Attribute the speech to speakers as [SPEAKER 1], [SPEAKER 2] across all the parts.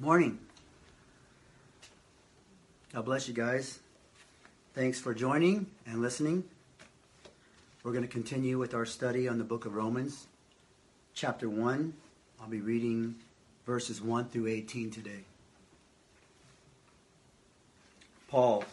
[SPEAKER 1] Morning. God bless you guys. Thanks for joining and listening. We're going to continue with our study on the book of Romans, chapter 1. I'll be reading verses 1 through 18 today. Paul,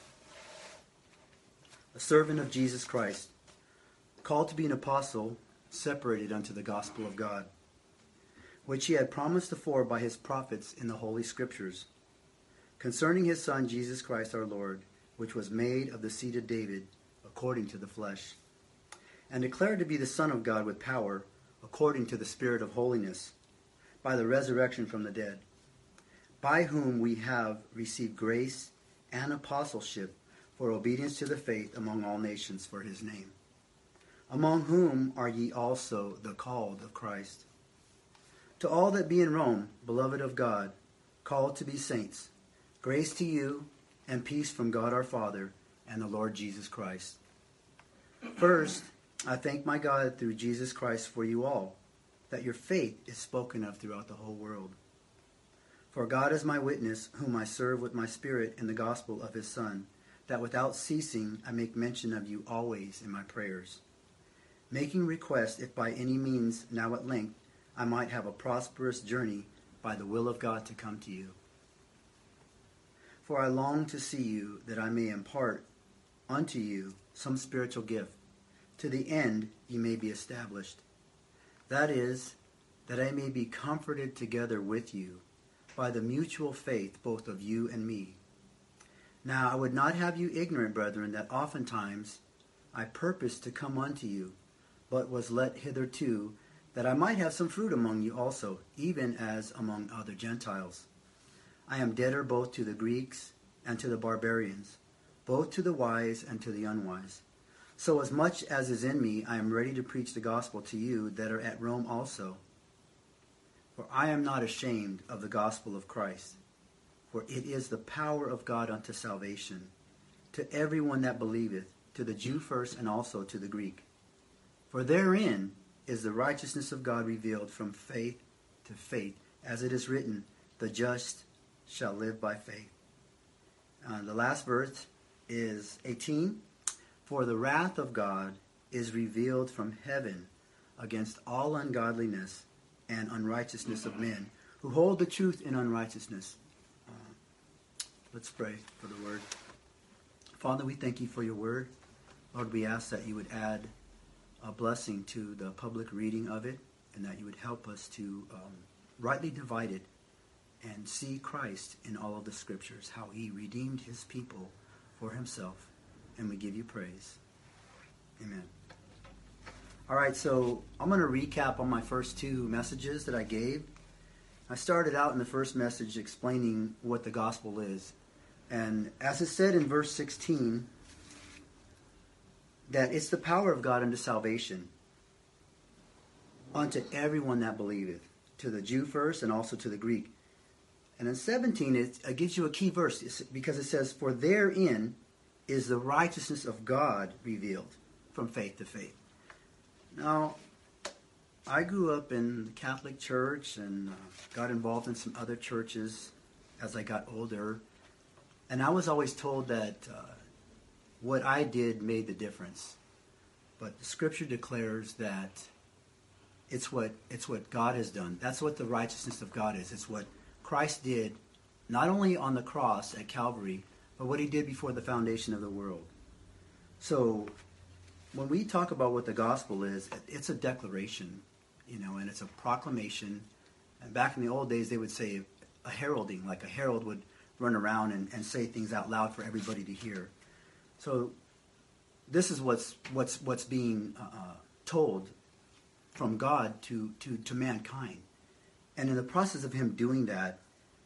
[SPEAKER 1] a servant of Jesus Christ, called to be an apostle, separated unto the gospel of God, which he had promised afore by his prophets in the Holy Scriptures, concerning his Son Jesus Christ our Lord, which was made of the seed of David, according to the flesh, and declared to be the Son of God with power, according to the Spirit of holiness, by the resurrection from the dead, by whom we have received grace and apostleship for obedience to the faith among all nations for his name, among whom are ye also the called of Christ. To all that be in Rome, beloved of God, called to be saints, grace to you and peace from God our Father and the Lord Jesus Christ. First, I thank my God through Jesus Christ for you all, that your faith is spoken of throughout the whole world. For God is my witness, whom I serve with my spirit in the gospel of his Son, that without ceasing I make mention of you always in my prayers, making request if by any means now at length I might have a prosperous journey by the will of God to come to you. For I long to see you, that I may impart unto you some spiritual gift, to the end ye may be established. That is, that I may be comforted together with you by the mutual faith both of you and me. Now I would not have you ignorant, brethren, that oftentimes I purposed to come unto you, but was let hitherto, that I might have some fruit among you also, even as among other Gentiles. I am debtor both to the Greeks and to the barbarians, both to the wise and to the unwise. So as much as is in me, I am ready to preach the gospel to you that are at Rome also. For I am not ashamed of the gospel of Christ, for it is the power of God unto salvation, to everyone that believeth, to the Jew first and also to the Greek. For therein is the righteousness of God revealed from faith to faith, as it is written, the just shall live by faith. The last verse is 18. For the wrath of God is revealed from heaven against all ungodliness and unrighteousness of men, who hold the truth in unrighteousness. Let's pray for the word. Father, we thank you for your word. Lord, we ask that you would add a blessing to the public reading of it, and that you would help us to rightly divide it and see Christ in all of the scriptures, how he redeemed his people for himself. And we give you praise. Amen. All right, so I'm going to recap on my first two messages that I gave. I started out in the first message explaining what the gospel is. And as it said in verse 16, that it's the power of God unto salvation, unto everyone that believeth, to the Jew first and also to the Greek. And in 17, it gives you a key verse, because it says, for therein is the righteousness of God revealed from faith to faith. Now, I grew up in the Catholic Church and got involved in some other churches as I got older. And I was always told that what I did made the difference. But the scripture declares that it's what God has done. That's what the righteousness of God is. It's what Christ did, not only on the cross at Calvary, but what he did before the foundation of the world. So when we talk about what the gospel is, it's a declaration, and it's a proclamation. And back in the old days, they would say a heralding, like a herald would run around and say things out loud for everybody to hear. So this is what's being told from God to mankind. And in the process of him doing that,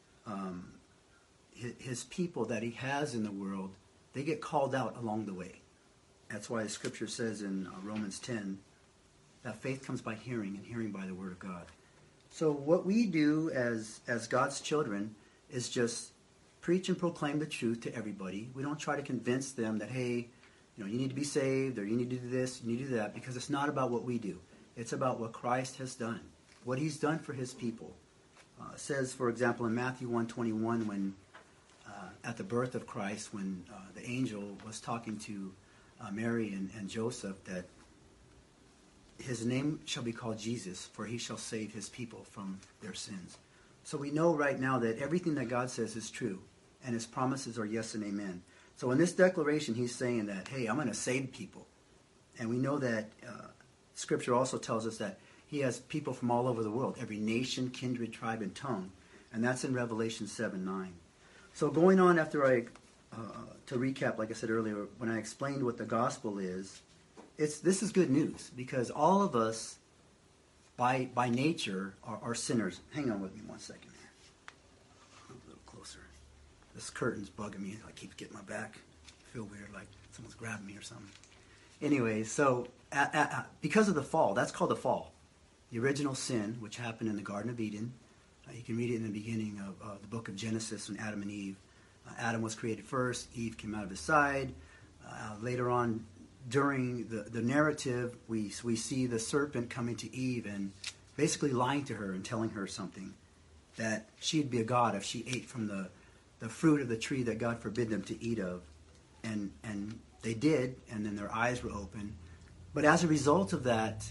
[SPEAKER 1] his people that he has in the world, they get called out along the way. That's why the scripture says in Romans 10 that faith comes by hearing, and hearing by the word of God. So what we do as God's children is just preach and proclaim the truth to everybody. We don't try to convince them that, hey, you need to be saved, or you need to do this, you need to do that, because it's not about what we do. It's about what Christ has done, what he's done for his people. It says, for example, in Matthew 1:21, when at the birth of Christ, when the angel was talking to Mary and Joseph, that his name shall be called Jesus, for he shall save his people from their sins. So we know right now that everything that God says is true, and his promises are yes and amen. So in this declaration, he's saying that, hey, I'm going to save people. And we know that Scripture also tells us that he has people from all over the world, every nation, kindred, tribe, and tongue. And that's in Revelation 7:9. So going on after to recap, like I said earlier, when I explained what the gospel is, this is good news, because all of us, by nature, are sinners. Hang on with me 1 second here. A little closer. This curtain's bugging me. I keep getting my back. I feel weird, like someone's grabbing me or something. Anyway, so because of the fall, that's called the fall. The original sin, which happened in the Garden of Eden. You can read it in the beginning of the book of Genesis when Adam and Eve. Adam was created first. Eve came out of his side. Later on, during the narrative, we see the serpent coming to Eve and basically lying to her and telling her something, that she'd be a god if she ate from the fruit of the tree that God forbid them to eat of. And they did, and then their eyes were open. But as a result of that,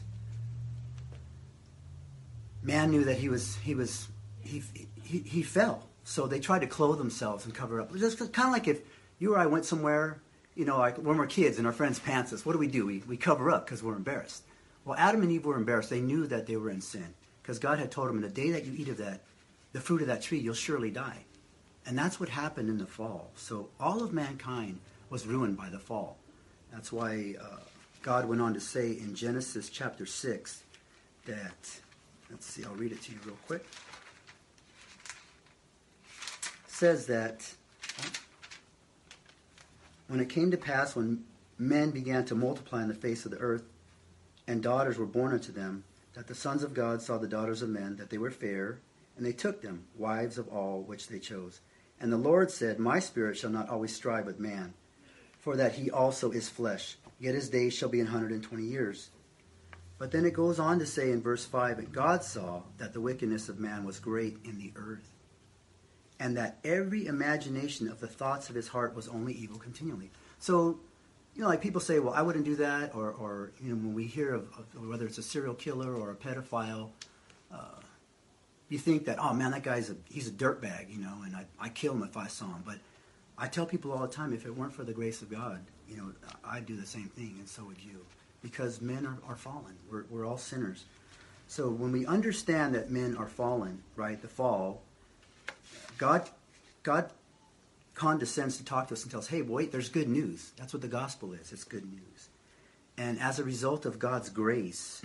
[SPEAKER 1] man knew that he fell. So they tried to clothe themselves and cover up. It's kind of like if you or I went somewhere, like when we're kids and our friends pants us, what do? We cover up because we're embarrassed. Well, Adam and Eve were embarrassed. They knew that they were in sin because God had told them, in the day that you eat of the fruit of that tree, you'll surely die. And that's what happened in the fall. So all of mankind was ruined by the fall. That's why God went on to say in Genesis chapter 6 that, let's see, I'll read it to you real quick. It says that when it came to pass, when men began to multiply on the face of the earth, and daughters were born unto them, that the sons of God saw the daughters of men, that they were fair, and they took them, wives of all which they chose. And the Lord said, My spirit shall not always strive with man, for that he also is flesh, yet his days shall be 120 years. But then it goes on to say in verse 5, And God saw that the wickedness of man was great in the earth, and that every imagination of the thoughts of his heart was only evil continually. So, like people say, well, I wouldn't do that, or when we hear of whether it's a serial killer or a pedophile, you think that, oh man, that guy's he's a dirtbag, and I'd kill him if I saw him. But I tell people all the time, if it weren't for the grace of God, I'd do the same thing, and so would you. Because men are fallen. We're all sinners. So when we understand that men are fallen, right, the fall, God condescends to talk to us and tells us, hey, wait, there's good news. That's what the gospel is. It's good news. And as a result of God's grace,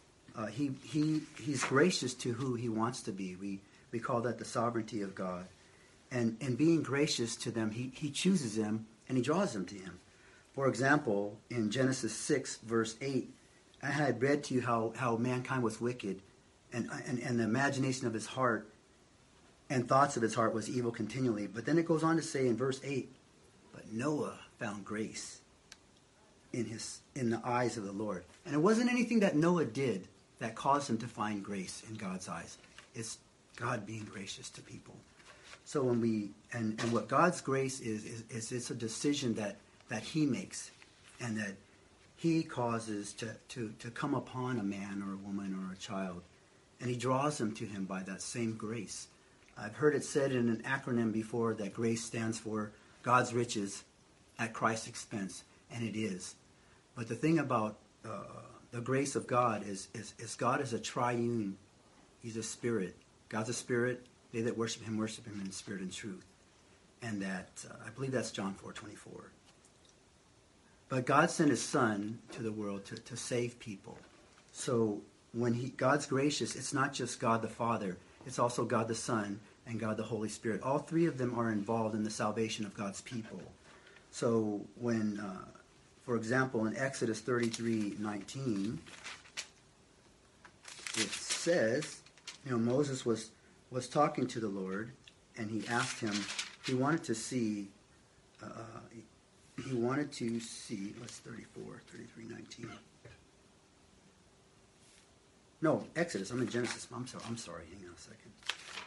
[SPEAKER 1] he's gracious to who he wants to be. We call that the sovereignty of God. And being gracious to them, he chooses them and he draws them to him. For example, in Genesis 6, verse 8, I had read to you how mankind was wicked, and the imagination of his heart and thoughts of his heart was evil continually. But then it goes on to say in verse 8, but Noah found grace in the eyes of the Lord. And it wasn't anything that Noah did that caused him to find grace in God's eyes. It's God being gracious to people. So when we, and what God's grace is it's a decision that he makes, and that he causes to come upon a man or a woman or a child, and he draws them to him by that same grace. I've heard it said in an acronym before that grace stands for God's riches at Christ's expense, and it is. But the thing about the grace of God is God is a triune. He's a spirit. God's a spirit. They that worship him in spirit and truth. And that, I believe that's John 4:24. But God sent his son to the world to save people. So when God's gracious, it's not just God the Father. It's also God the Son and God the Holy Spirit. All three of them are involved in the salvation of God's people. So when, for example, in Exodus 33:19, it says, Moses was talking to the Lord, and he asked him, he wanted to see, what's 33:19? No, Exodus. I'm in Genesis. I'm sorry. Hang on a second.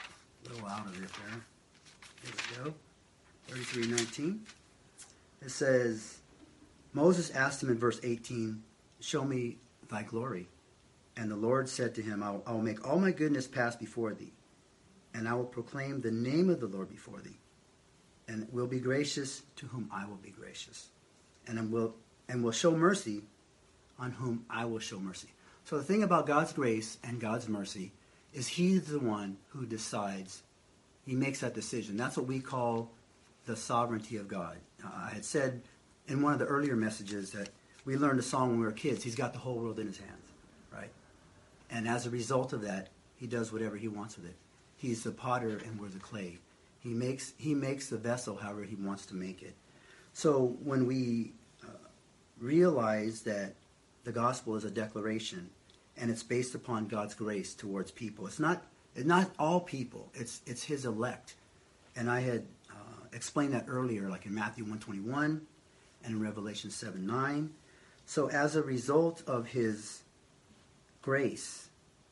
[SPEAKER 1] out of it there. Here we go. 33:19. It says, Moses asked him in verse 18, show me thy glory. And the Lord said to him, I will make all my goodness pass before thee, and I will proclaim the name of the Lord before thee, and will be gracious to whom I will be gracious, and will show mercy on whom I will show mercy. So the thing about God's grace and God's mercy is He's the one who decides. He makes that decision. That's what we call the sovereignty of God. I had said in one of the earlier messages that we learned a song when we were kids. He's got the whole world in His hands, right? And as a result of that, He does whatever He wants with it. He's the potter and we're the clay. He makes the vessel however He wants to make it. So when we realize that the gospel is a declaration and it's based upon God's grace towards people, it's not all people. It's His elect. And I had explained that earlier, like in Matthew 1:21 and in Revelation 7:9. So as a result of His grace,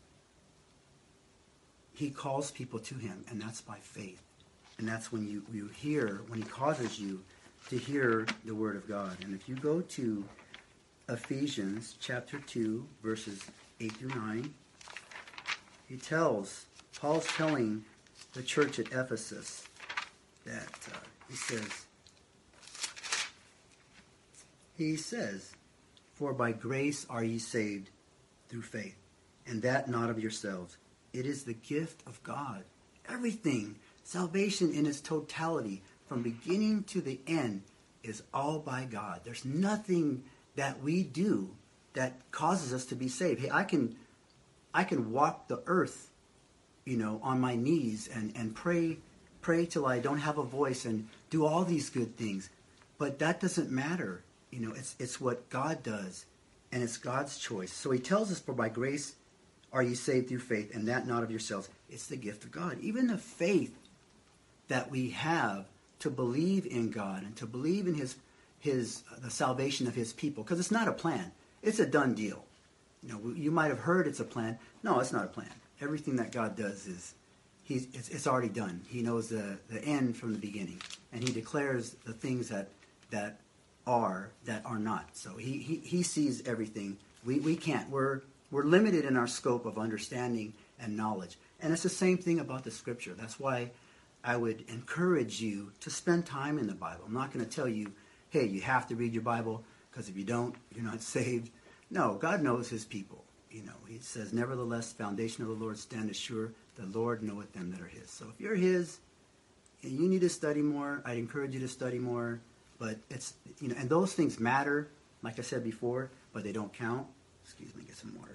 [SPEAKER 1] He calls people to Him, and that's by faith. And that's when you hear, when He causes you to hear the Word of God. And if you go to Ephesians chapter 2, verses 8 through 9, Paul's telling the church at Ephesus that he says, for by grace are ye saved through faith, and that not of yourselves. It is the gift of God. Everything, salvation in its totality, from beginning to the end, is all by God. There's nothing that we do that causes us to be saved. Hey, I can walk the earth, on my knees and pray till I don't have a voice and do all these good things. But that doesn't matter. It's what God does, and it's God's choice. So He tells us, for by grace are ye saved through faith, and that not of yourselves. It's the gift of God. Even the faith that we have to believe in God and to believe in the salvation of His people, because it's not a plan. It's a done deal. You might have heard it's a plan. No, it's not a plan. Everything that God does it's already done. He knows the end from the beginning, and He declares the things that are not. So He sees everything. We can't. We're limited in our scope of understanding and knowledge. And it's the same thing about the Scripture. That's why I would encourage you to spend time in the Bible. I'm not going to tell you, hey, you have to read your Bible, because if you don't, you're not saved. No, God knows His people. He says, nevertheless, the foundation of the Lord standeth sure. The Lord knoweth them that are His. So if you're His and you need to study more, I'd encourage you to study more. But it's, and those things matter, like I said before, but they don't count. Excuse me, get some water.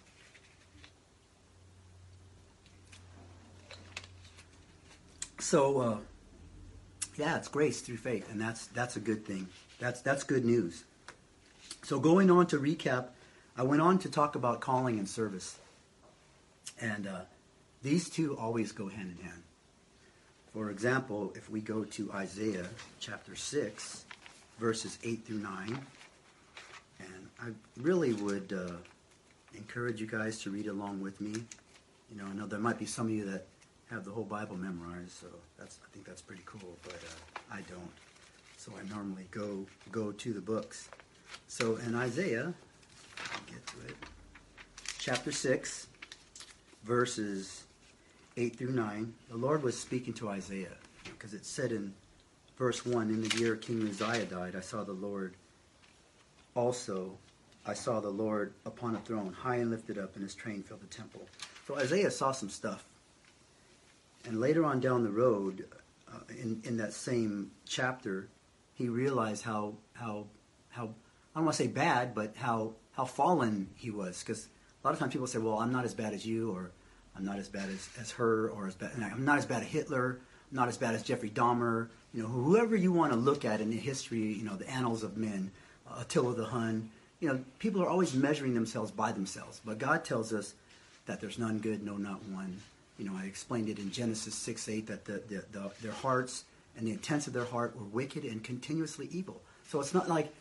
[SPEAKER 1] So, it's grace through faith, and that's a good thing. That's good news. So going on to recap, I went on to talk about calling and service. And these two always go hand in hand. For example, if we go to Isaiah chapter 6, verses 8 through 9, and I really would encourage you guys to read along with me. I know there might be some of you that have the whole Bible memorized, so I think that's pretty cool, but I don't. So I normally go to the books. So in Isaiah, I'll get to it, chapter 6, verses 8 through 9, the Lord was speaking to Isaiah, because it said in verse 1, in the year King Uzziah died, I saw the Lord upon a throne, high and lifted up, and His train filled the temple. So Isaiah saw some stuff. And later on down the road, in that same chapter, he realized how I don't want to say bad, but how fallen he was. Because a lot of times people say, well, I'm not as bad as you, or I'm not as bad as her, or I'm not as bad as Hitler, I'm not as bad as Jeffrey Dahmer, whoever you want to look at in the history, the annals of men, Attila the Hun. People are always measuring themselves by themselves. But God tells us that there's none good, no, not one. I explained it in Genesis 6:8 that their hearts and the intents of their heart were wicked and continuously evil. So it's not like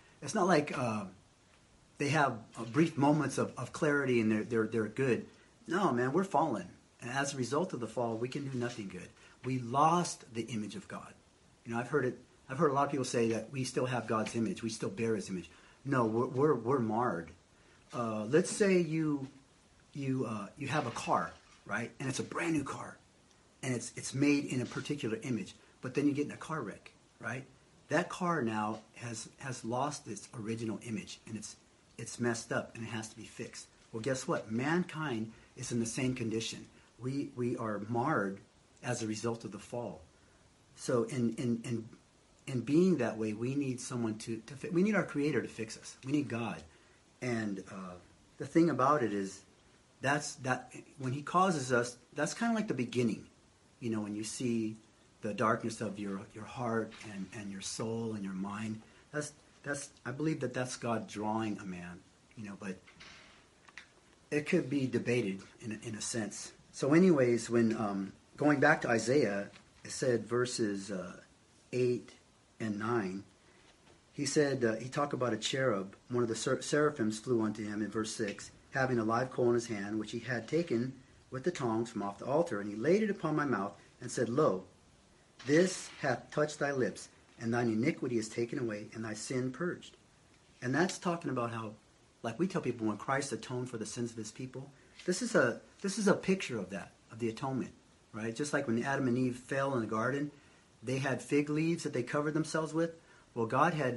[SPEAKER 1] they have brief moments of clarity and they're good. No, man, we're fallen, And as a result of the fall, we can do nothing good. We lost the image of God. I've heard a lot of people say that we still have God's image. We still bear his image. No, we're marred. Let's say you have a car, right? And it's a brand new car. And it's made in a particular image. But then you get in a car wreck, right? That car now has lost its original image, and it's messed up, and it has to be fixed. Well, guess what? Mankind is in the same condition. We are marred as a result of the fall. So in being that way, we need someone we need our Creator to fix us. We need God. And the thing about it is, that when he causes us, that's kind of like the beginning. When you see the darkness of your heart and your soul and your mind, that's I believe that's God drawing a man. But it could be debated in a sense. So anyways, when going back to Isaiah, it said verses 8 and 9, he said, he talked about a cherub. One of the seraphims flew unto him in verse 6, having a live coal in his hand, which he had taken with the tongs from off the altar. And he laid it upon my mouth and said, Lo, this hath touched thy lips, and thine iniquity is taken away, and thy sin purged. And that's talking about how, like we tell people, when Christ atoned for the sins of his people, this is a picture of that, of the atonement, right? Just like when Adam and Eve fell in the garden, they had fig leaves that they covered themselves with. Well, God had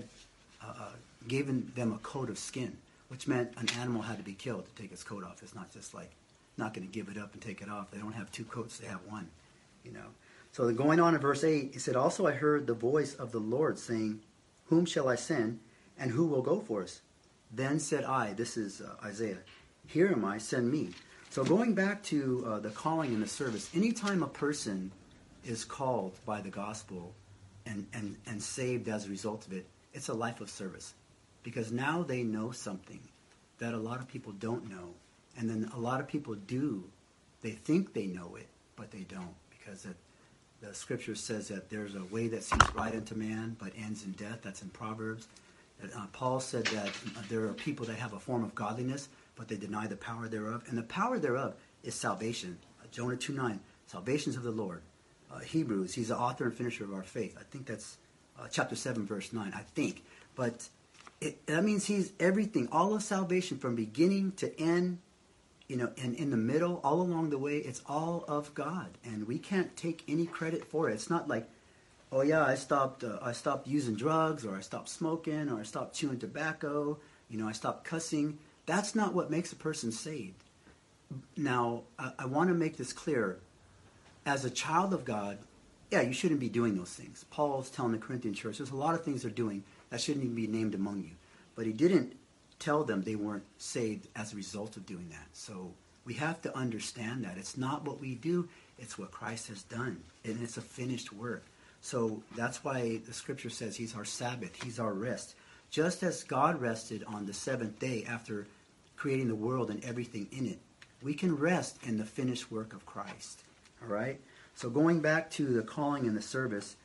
[SPEAKER 1] given them a coat of skin, which meant an animal had to be killed to take its coat off. It's not just like, not going to give it up and take it off. They don't have two coats, they have one, So going on in verse 8, he said, Also I heard the voice of the Lord saying, Whom shall I send, and who will go for us? Then said I, this is Isaiah, Here am I, send me. So going back to the calling and the service, anytime a person is called by the gospel and saved as a result of it, it's a life of service. Because now they know something that a lot of people don't know. And then a lot of people do. They think they know it, but they don't. Because the scripture says that there's a way that seems right unto man, but ends in death. That's in Proverbs. Paul said that there are people that have a form of godliness, but they deny the power thereof. And the power thereof is salvation. Jonah 2:9, salvation's of the Lord. Hebrews, he's the author and finisher of our faith. I think that's chapter 7, verse 9, I think. But that means he's everything, all of salvation from beginning to end, and in the middle, all along the way, it's all of God. And we can't take any credit for it. It's not like, oh yeah, I stopped using drugs, or I stopped smoking, or I stopped chewing tobacco, I stopped cussing. That's not what makes a person saved. Now, I want to make this clear. As a child of God, yeah, you shouldn't be doing those things. Paul's telling the Corinthian church, there's a lot of things they're doing that shouldn't even be named among you. But he didn't tell them they weren't saved as a result of doing that. So we have to understand that. It's not what we do, it's what Christ has done. And it's a finished work. So that's why the scripture says he's our Sabbath, he's our rest. Just as God rested on the seventh day after creating the world and everything in it, we can rest in the finished work of Christ. All right? So going back to the calling and the service,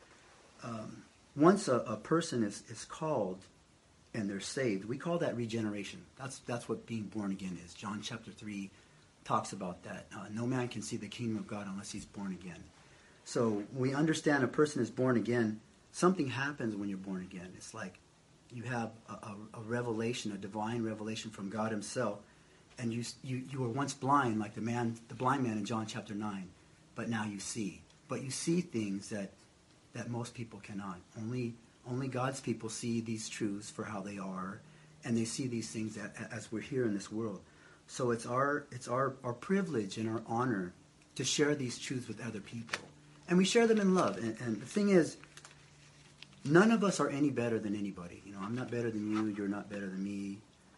[SPEAKER 1] once a person is called and they're saved, we call that regeneration. That's what being born again is. John chapter 3 talks about that. No man can see the kingdom of God unless he's born again. So we understand a person is born again. Something happens when you're born again. It's like you have a revelation, a divine revelation from God himself. And you were once blind, like the blind man in John chapter 9. But now you see. But you see things that most people cannot. Only God's people see these truths for how they are, and they see these things as we're here in this world. So it's our privilege and our honor to share these truths with other people. And we share them in love. And the thing is, none of us are any better than anybody. I'm not better than you, you're not better than me,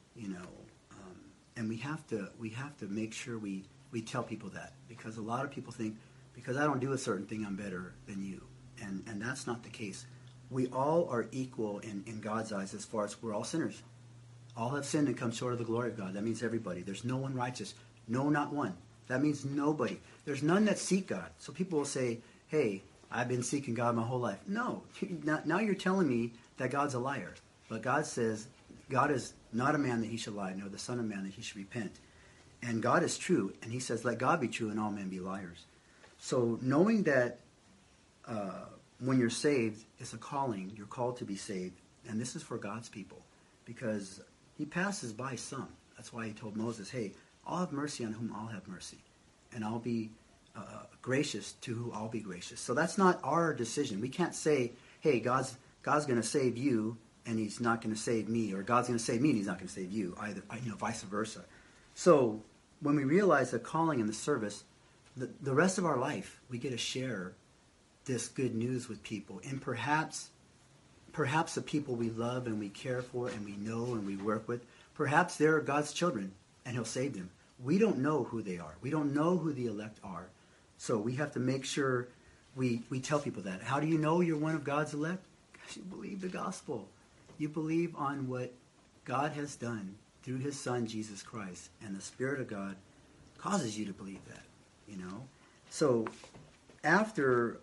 [SPEAKER 1] and we have to make sure we tell people that, because a lot of people think, because I don't do a certain thing, I'm better than you. And that's not the case. We all are equal in God's eyes as far as we're all sinners. All have sinned and come short of the glory of God. That means everybody. There's no one righteous. No, not one. That means nobody. There's none that seek God. So people will say, hey, I've been seeking God my whole life. No. Now you're telling me that God's a liar. But God says, God is not a man that he should lie, nor the son of man that he should repent. And God is true. And he says, let God be true and all men be liars. So knowing that when you're saved, it's a calling. You're called to be saved. And this is for God's people. Because he passes by some. That's why he told Moses, hey, I'll have mercy on whom I'll have mercy. And I'll be gracious to who I'll be gracious. So that's not our decision. We can't say, hey, God's going to save you and he's not going to save me. Or God's going to save me and he's not going to save you. Either, vice versa. So when we realize the calling and the service, the rest of our life, we get to share this good news with people. And perhaps the people we love and we care for and we know and we work with, perhaps they're God's children and he'll save them. We don't know who they are. We don't know who the elect are. So we have to make sure we tell people that. How do you know you're one of God's elect? Because you believe the gospel. You believe on what God has done through his son, Jesus Christ. And the Spirit of God causes you to believe that, So after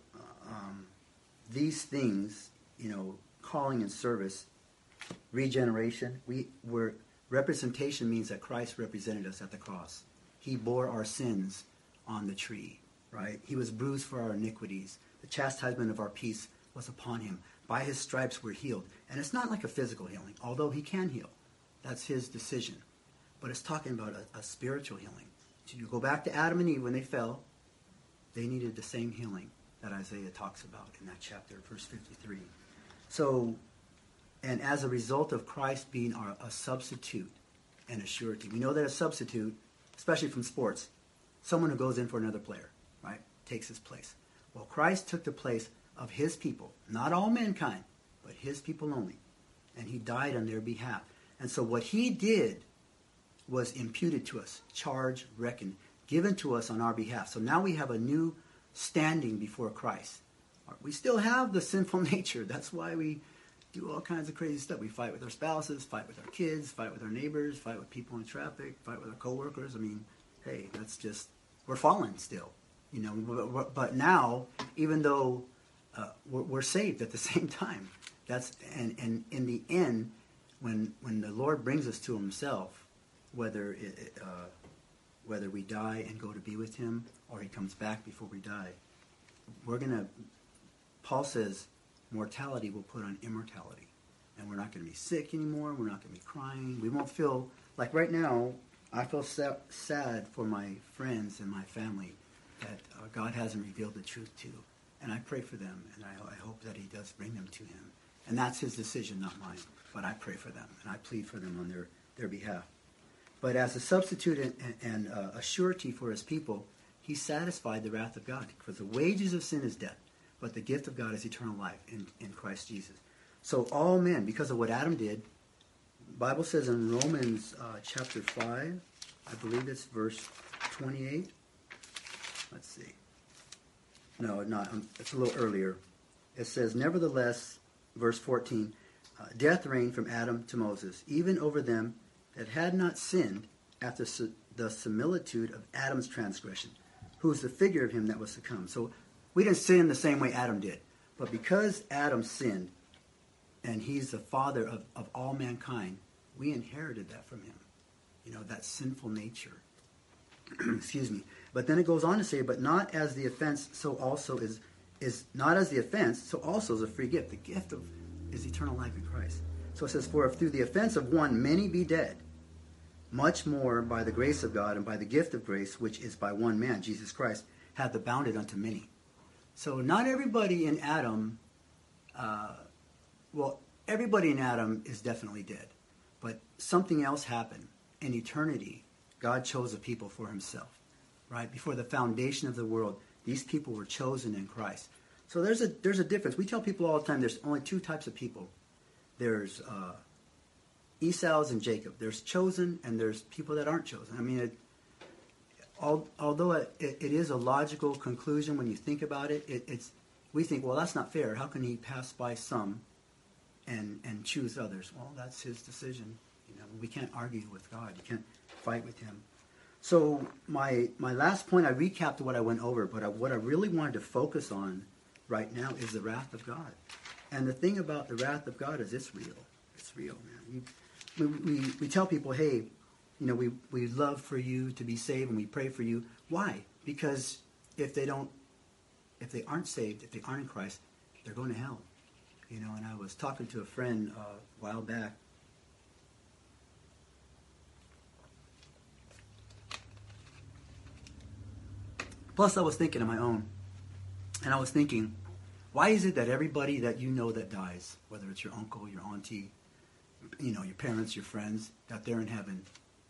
[SPEAKER 1] these things, calling and service, regeneration, representation means that Christ represented us at the cross. He bore our sins on the tree, right? He was bruised for our iniquities. The chastisement of our peace was upon him. By his stripes we're healed. And it's not like a physical healing, although he can heal. That's his decision. But it's talking about a spiritual healing. So you go back to Adam and Eve when they fell, they needed the same healing that Isaiah talks about in that chapter, verse 53. So, and as a result of Christ being a substitute and a surety, we know that a substitute, especially from sports, someone who goes in for another player, right, takes his place. Well, Christ took the place of his people, not all mankind, but his people only. And he died on their behalf. And so what he did was imputed to us, charged, reckoned, given to us on our behalf. So now we have a new standing before Christ. We still have the sinful nature. That's why we do all kinds of crazy stuff. We fight with our spouses, fight with our kids, fight with our neighbors, fight with people in traffic, fight with our coworkers. I mean, hey, that's just, we're fallen still. But now, even though we're saved at the same time, and in the end, when the Lord brings us to himself, whether we die and go to be with him or he comes back before we die, Paul says, mortality will put on immortality. And we're not going to be sick anymore. We're not going to be crying. We won't feel, like right now, I feel sad for my friends and my family that God hasn't revealed the truth to. And I pray for them, and I hope that he does bring them to him. And that's his decision, not mine. But I pray for them, and I plead for them on their behalf. But as a substitute and a surety for his people, he satisfied the wrath of God. For the wages of sin is death, but the gift of God is eternal life in Christ Jesus. So all men, because of what Adam did, the Bible says in Romans chapter 5, I believe it's verse 28. Let's see. No, not. It's a little earlier. It says, nevertheless, verse 14, death reigned from Adam to Moses, even over them that had not sinned after the similitude of Adam's transgression, who is the figure of him that was to come. So we didn't sin the same way Adam did. But because Adam sinned, and he's the father of all mankind, we inherited that from him. That sinful nature. Excuse me. But then it goes on to say, but not as the offense, so also is not as the offense, so also is a free gift. The gift is eternal life in Christ. So it says, for if through the offense of one many be dead, much more by the grace of God and by the gift of grace, which is by one man, Jesus Christ, hath abounded unto many. So not everybody in Adam, everybody in Adam is definitely dead. But something else happened. In eternity, God chose a people for himself. Right? Before the foundation of the world, these people were chosen in Christ. So there's a difference. We tell people all the time there's only two types of people. There's Esau's and Jacob. There's chosen and there's people that aren't chosen. I mean, although it is a logical conclusion when you think about it, we think, well, that's not fair. How can he pass by some and choose others? Well, that's his decision. We can't argue with God. You can't fight with him. So my last point, I recapped what I went over, but what I really wanted to focus on right now is the wrath of God. And the thing about the wrath of God is it's real. It's real, man. We tell people, hey, we love for you to be saved and we pray for you. Why? Because if they aren't saved, if they aren't in Christ, they're going to hell. And I was talking to a friend a while back. Plus, I was thinking on my own, and I was thinking, why is it that everybody that that dies, whether it's your uncle, your auntie, your parents, your friends, that they're in heaven,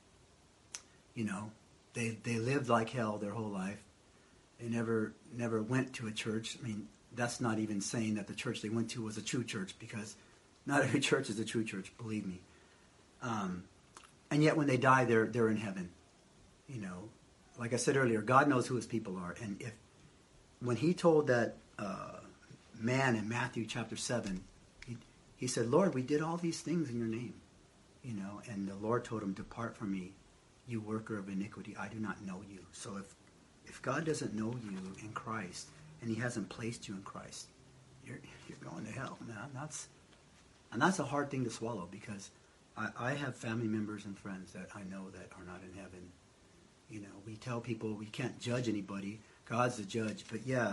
[SPEAKER 1] they lived like hell their whole life. They never went to a church. I mean, that's not even saying that the church they went to was a true church, because not every church is a true church, believe me. And yet when they die, they're in heaven. Like I said earlier, God knows who his people are. And when he told that man in Matthew chapter 7, he said, Lord, we did all these things in your name. And the Lord told him, depart from me, you worker of iniquity. I do not know you. So if God doesn't know you in Christ, and he hasn't placed you in Christ, you're going to hell, man. That's a hard thing to swallow, because I have family members and friends that I know that are not in heaven. We tell people we can't judge anybody. God's the judge. But yeah,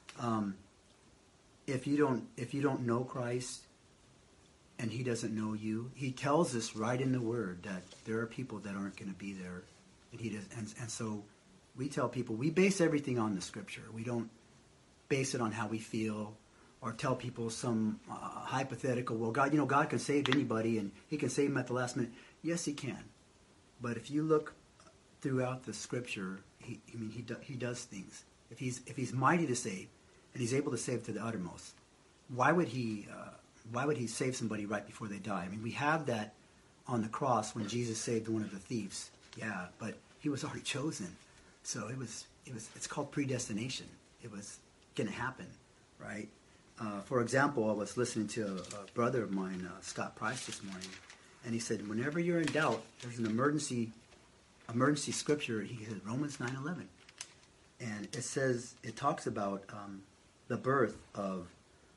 [SPEAKER 1] if you don't know Christ and he doesn't know you, he tells us right in the Word that there are people that aren't going to be there, and he does. And so we tell people, we base everything on the Scripture. We don't base it on how we feel, or tell people some hypothetical, well, God can save anybody and he can save them at the last minute. Yes, he can. But if you look throughout the Scripture, he does things. If he's mighty to save, and he's able to save to the uttermost, why would he save somebody right before they die? I mean, we have that on the cross when Jesus saved one of the thieves. Yeah, but he was already chosen. So it's called predestination. It was going to happen, right? For example, I was listening to a brother of mine, Scott Price, this morning, and he said, whenever you're in doubt, there's an emergency scripture. He said Romans 9:11, and it talks about the birth of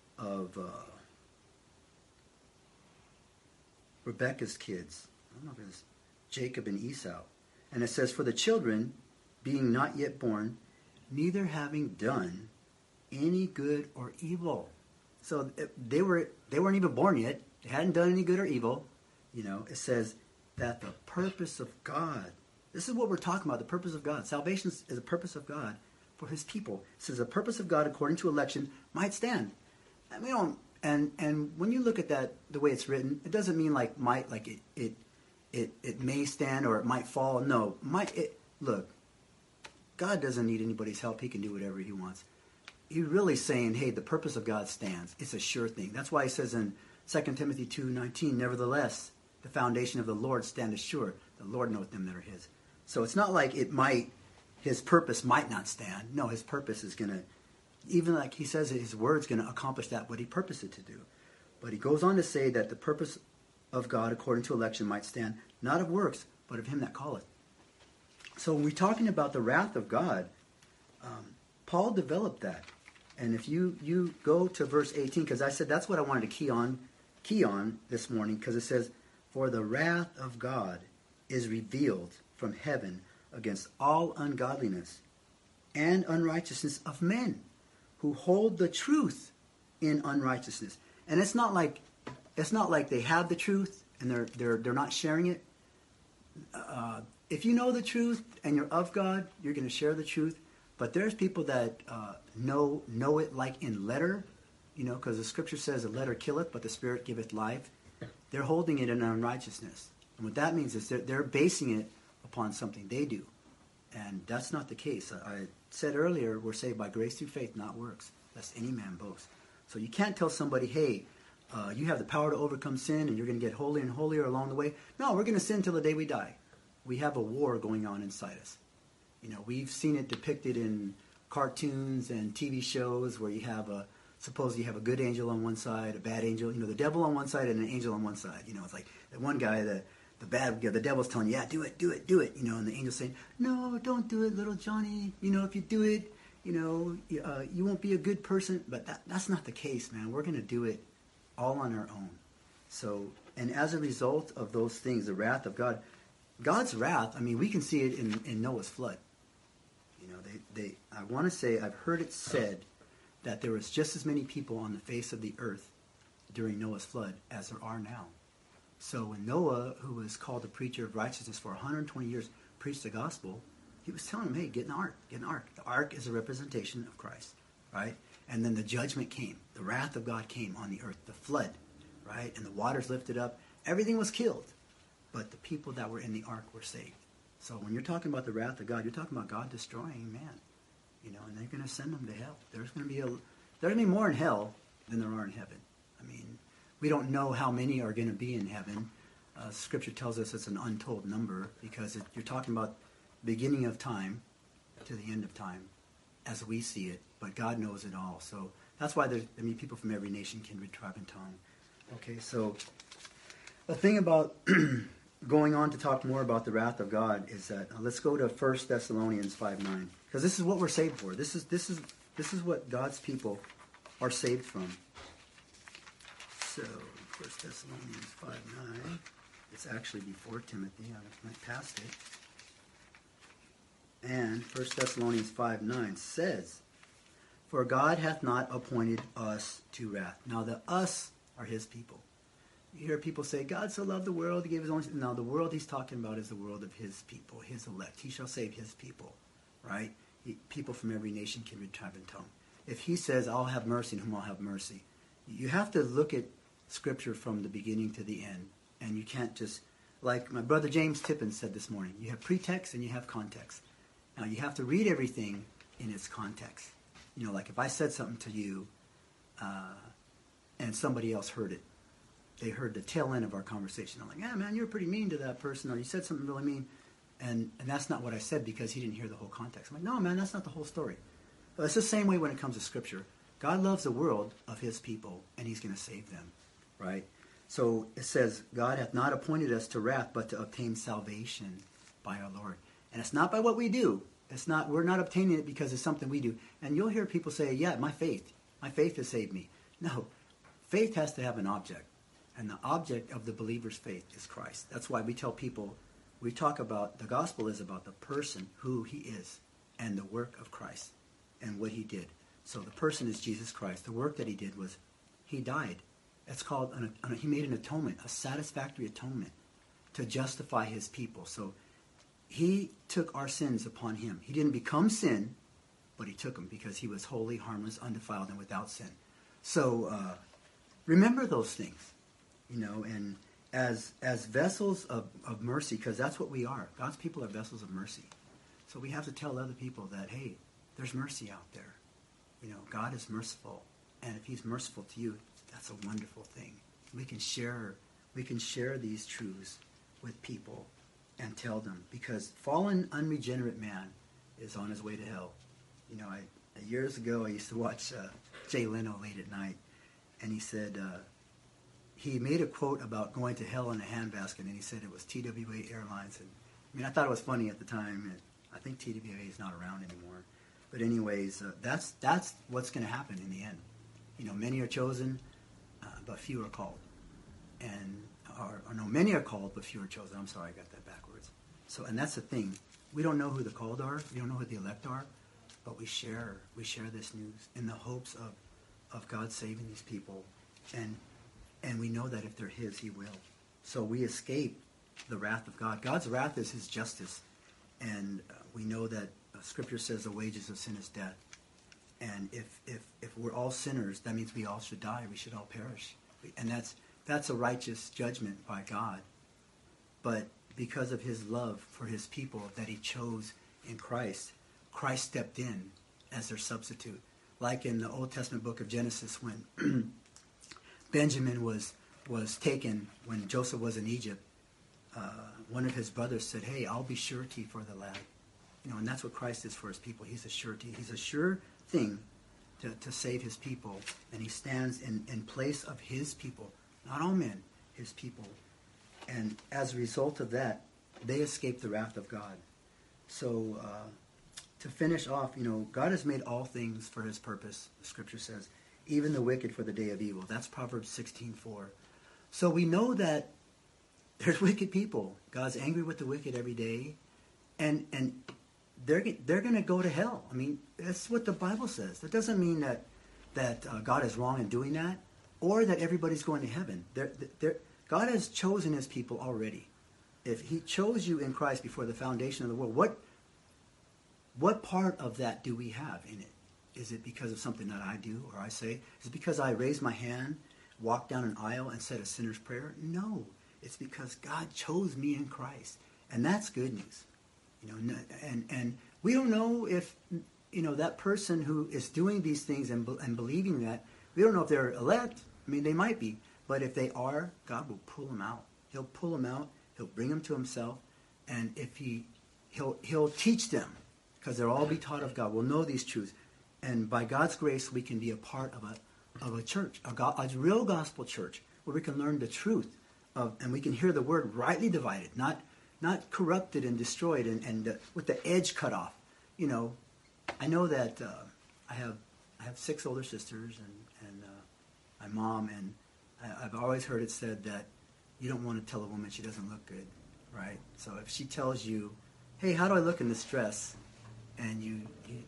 [SPEAKER 1] Rebekah's kids. I don't know if it's Jacob and Esau, and it says, for the children being not yet born, neither having done any good or evil. So they weren't even born yet. They hadn't done any good or evil. It says that the purpose of God. This is what we're talking about, the purpose of God. Salvation is the purpose of God for his people. It says the purpose of God according to election might stand. And when you look at that, the way it's written, it doesn't mean like might, like it may stand or it might fall. No, look, God doesn't need anybody's help. He can do whatever he wants. He's really saying, hey, the purpose of God stands. It's a sure thing. That's why he says in 2 Timothy 2:19, nevertheless, the foundation of the Lord standeth sure. The Lord knoweth them that are his. So it's not like his purpose might not stand. No, his purpose is going to, even like he says, his word's going to accomplish that, what he purposed it to do. But he goes on to say that the purpose of God according to election might stand, not of works, but of him that calleth. So when we're talking about the wrath of God, Paul developed that. And if you go to verse 18, because I said that's what I wanted to key on this morning, because it says, for the wrath of God is revealed from heaven against all ungodliness and unrighteousness of men who hold the truth in unrighteousness. And it's not like they have the truth and they're not sharing it. If you know the truth and you're of God, you're going to share the truth. But there's people that know it like in letter, because the Scripture says the letter killeth, but the Spirit giveth life. They're holding it in unrighteousness. And what that means is they're basing it upon something they do. And that's not the case. I said earlier, we're saved by grace through faith, not works, lest any man boast. So you can't tell somebody, hey, you have the power to overcome sin and you're going to get holier and holier along the way. No, we're going to sin until the day we die. We have a war going on inside us. We've seen it depicted in cartoons and TV shows where you have suppose you have a good angel on one side, a bad angel, the devil on one side and an angel on one side. It's like the one guy, the devil's telling you, yeah, do it, and the angel's saying, no, don't do it, little Johnny. If you do it, you won't be a good person. But that's not the case, man. We're going to do it all on our own. So, and as a result of those things, the wrath of God, God's wrath, I mean, we can see it in Noah's flood. You know, I want to say, I've heard it said that there was just as many people on the face of the earth during Noah's flood as there are now. So when Noah, who was called the preacher of righteousness for 120 years, preached the gospel, he was telling them, hey, get an ark, get an ark. The ark is a representation of Christ, right? And then the judgment came. The wrath of God came on the earth, the flood, right? And the waters lifted up. Everything was killed. But the people that were in the ark were saved. So when you're talking about the wrath of God, you're talking about God destroying man. You know, and they're going to send them to hell. There's going to be more in hell than there are in heaven. I mean, we don't know how many are going to be in heaven. Scripture tells us it's an untold number because you're talking about the beginning of time to the end of time as we see it. But God knows it all. So that's why people from every nation, kindred, tribe, and tongue. Okay, so the thing about going on to talk more about the wrath of God is that let's go to 1 Thessalonians 5:9, because this is what we're saved for. This is what God's people are saved from. So 1 Thessalonians 5:9, it's actually before Timothy. I went past it. And 1 Thessalonians 5:9 says, "For God hath not appointed us to wrath." Now the us are his people. You hear people say, God so loved the world, he gave his only... Now, the world he's talking about is the world of his people, his elect. He shall save his people, right? People from every nation, kindred, tribe, and tongue. If he says, I'll have mercy in whom I'll have mercy, you have to look at Scripture from the beginning to the end. And you can't just... Like my brother James Tippin said this morning, you have pretext and you have context. Now, you have to read everything in its context. You know, like if I said something to you and somebody else heard it, they heard the tail end of our conversation. I'm like, yeah, man, you're pretty mean to that person, or you said something really mean. And that's not what I said because he didn't hear the whole context. I'm like, no, man, that's not the whole story. But it's the same way when it comes to Scripture. God loves the world of his people, and he's going to save them, right? So it says, God hath not appointed us to wrath, but to obtain salvation by our Lord. And it's not by what we do. We're not obtaining it because it's something we do. And you'll hear people say, yeah, my faith has saved me. No, faith has to have an object. And the object of the believer's faith is Christ. That's why we tell people, we talk about, the gospel is about the person, who he is, and the work of Christ, and what he did. So the person is Jesus Christ. The work that he did was, he died. It's called, he made an atonement, a satisfactory atonement to justify his people. So he took our sins upon him. He didn't become sin, but he took them because he was holy, harmless, undefiled, and without sin. So remember those things. You know, and as vessels of mercy, because that's what we are. God's people are vessels of mercy. So we have to tell other people that, hey, there's mercy out there. You know, God is merciful. And if he's merciful to you, that's a wonderful thing. We can share these truths with people and tell them. Because fallen, unregenerate man is on his way to hell. You know, years ago I used to watch Jay Leno late at night. And he said... he made a quote about going to hell in a handbasket, and he said it was TWA Airlines. And I mean, I thought it was funny at the time. And I think TWA is not around anymore. But anyways, that's what's going to happen in the end. You know, many are chosen, but few are called. And or no, many are called, but few are chosen. I'm sorry, I got that backwards. So, and that's the thing. We don't know who the called are. We don't know who the elect are. But we share this news in the hopes of God saving these people. And we know that if they're his, he will. So we escape the wrath of God. God's wrath is his justice. And we know that Scripture says the wages of sin is death. And if we're all sinners, that means we all should die. We should all perish. And that's a righteous judgment by God. But because of his love for his people that he chose in Christ, Christ stepped in as their substitute. Like in the Old Testament book of Genesis when... Benjamin was taken when Joseph was in Egypt. One of his brothers said, hey, I'll be surety for the lad. You know, and that's what Christ is for his people. He's a surety. He's a sure thing to save his people. And he stands in place of his people. Not all men, his people. And as a result of that, they escape the wrath of God. So to finish off, you know, God has made all things for his purpose, the Scripture says. Even the wicked for the day of evil. That's Proverbs 16:4. So we know that there's wicked people. God's angry with the wicked every day, and they're going to go to hell. I mean, that's what the Bible says. That doesn't mean that God is wrong in doing that, or that everybody's going to heaven. God has chosen his people already. If he chose you in Christ before the foundation of the world, what part of that do we have in it? Is it because of something that I do or I say? Is it because I raised my hand, walked down an aisle, and said a sinner's prayer? No. It's because God chose me in Christ. And that's good news. And we don't know if, that person who is doing these things and believing that, we don't know if they're elect. I mean, they might be. But if they are, God will pull them out. He'll pull them out. He'll bring them to himself. And if he'll teach them, because they'll all be taught of God. We'll know these truths. And by God's grace, we can be a part of a church, a real gospel church, where we can learn the truth and we can hear the word rightly divided, not corrupted and destroyed and with the edge cut off. I know that I have 6 older sisters and my mom, and I've always heard it said that you don't want to tell a woman she doesn't look good, right? So if she tells you, "Hey, how do I look in this dress?" and you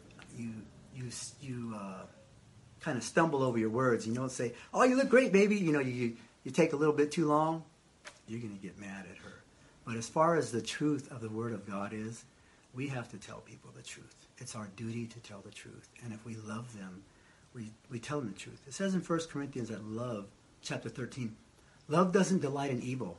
[SPEAKER 1] kind of stumble over your words, and you don't say, "Oh, you look great, baby," you take a little bit too long, you're going to get mad at her. But as far as the truth of the Word of God is, we have to tell people the truth. It's our duty to tell the truth. And if we love them, we tell them the truth. It says in 1 Corinthians that love, chapter 13, love doesn't delight in evil,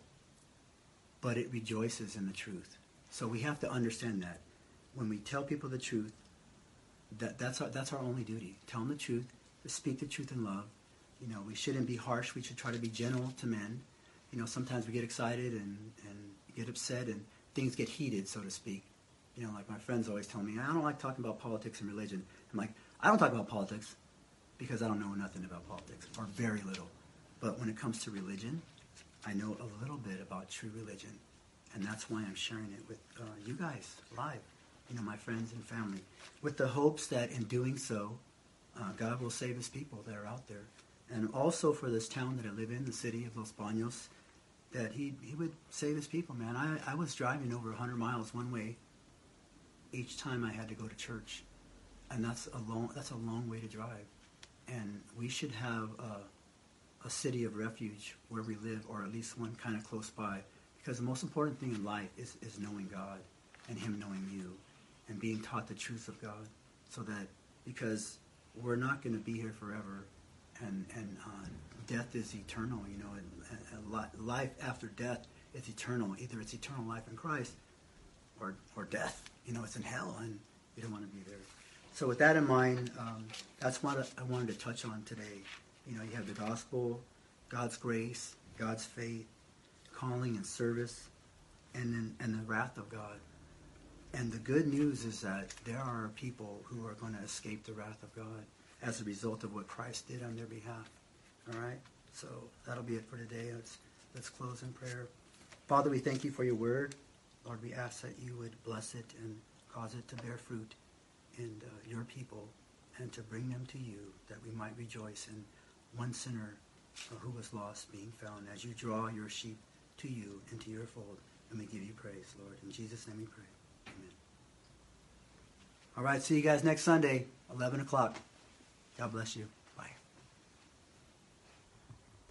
[SPEAKER 1] but it rejoices in the truth. So we have to understand that. When we tell people the truth, that's our only duty. Tell them the truth, speak the truth in love. We shouldn't be harsh. We should try to be gentle to men. Sometimes we get excited and get upset and things get heated, so to speak. Like my friends always tell me, I don't like talking about politics and religion. I'm like, I don't talk about politics because I don't know nothing about politics, or very little. But when it comes to religion, I know a little bit about true religion. And that's why I'm sharing it with you guys live, my friends and family, with the hopes that in doing so, God will save his people that are out there. And also for this town that I live in, the city of Los Baños, that he would save his people, man. I was driving over 100 miles one way each time I had to go to church. And that's a long way to drive. And we should have a city of refuge where we live, or at least one kind of close by. Because the most important thing in life is knowing God and him knowing you and being taught the truth of God. So that, because we're not going to be here forever, and death is eternal, and life after death is eternal. Either it's eternal life in Christ or death. It's in hell, and you don't want to be there. So with that in mind, that's what I wanted to touch on today. You have the gospel, God's grace, God's faith, calling and service, and the wrath of God. And the good news is that there are people who are going to escape the wrath of God as a result of what Christ did on their behalf. All right? So that'll be it for today. Let's close in prayer. Father, we thank you for your word. Lord, we ask that you would bless it and cause it to bear fruit in your people, and to bring them to you, that we might rejoice in one sinner who was lost being found, as you draw your sheep to you into your fold. And we give you praise, Lord. In Jesus' name we pray. Amen. All right, see you guys next Sunday, 11 o'clock. God bless you.